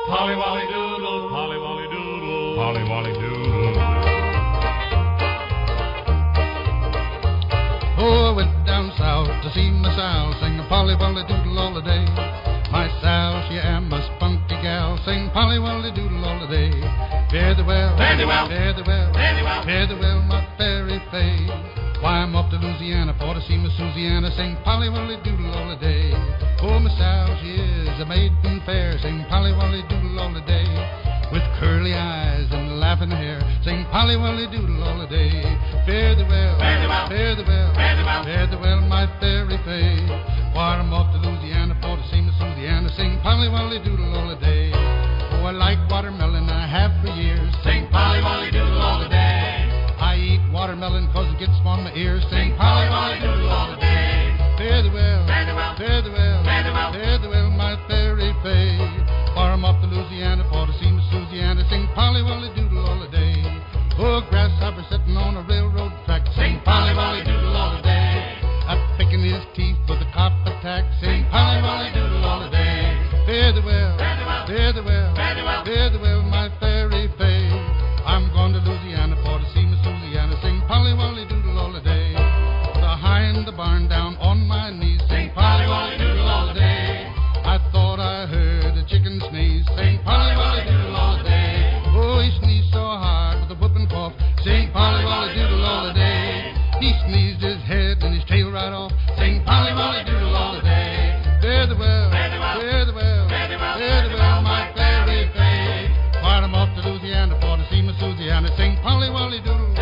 Polly Wolly Doodle, Polly Wolly Doodle, Polly Wolly Doodle. Oh, I went down south to see my Sal, sing a Polly Wolly Doodle all the day. My Sal, she am a spunky gal, sing Polly Wolly Doodle all the day. Fare thee well, fare thee well, fare thee well, fare thee well, fare thee well, my fairy fay. Why, I'm off to Louisiana for to see Miss Susiana, sing Polly Wolly Doodle all the day. Oh, Miss Sal, she is a maiden fair, sing Polly Wolly Doodle all the day. With curly eyes and laughing hair, sing Polly Wolly Doodle all the day. Fare thee well, fare thee well, fare thee well, fare thee well, fare thee well, my fairy fay. Why, I'm off to Louisiana for to see Miss Susiana, sing Polly Wolly Doodle all the day. Oh, I like watermelon and I have for years, sing Polly Wolly Doodle all the day. I eat watermelon 'cause it gets on my ears, sing Polly Wolly Doodle all the day. Fare thee well, fare thee well, fare thee well, fare thee well, fare thee well, my fairy fay. For I'm off to Louisiana for to see Miss Susiana, sing Polly Wolly Doodle all the day. Oh, grasshopper sitting on a railroad track, sing Polly Wolly Doodle all the day. Picking his teeth with a cop attack, sing Polly Wolly Doodle all the day. Fare thee well, fare thee well, fare thee well, fare thee well, fare thee well, my fairy fay. I'm going to Louisiana for to see Miss Susiana, sing Polly Wolly Doodle all the day. Behind the barn down on my knees, sing Polly Wolly Doodle all the day. I thought I heard a chicken sneeze, sing Polly Wolly Doodle all the day. Oh, he sneezed so hard with a whooping cough, sing Polly Wolly Doodle all the day. He sneezed his head and his tail right off, sing Polly Wolly Doodle all the day. Fare thee well, fare thee well, fare thee well, fare thee well, fare thee well, my fairy fay. While I'm off to Louisiana for to see Miss Susiana, sing Polly Wolly Doodle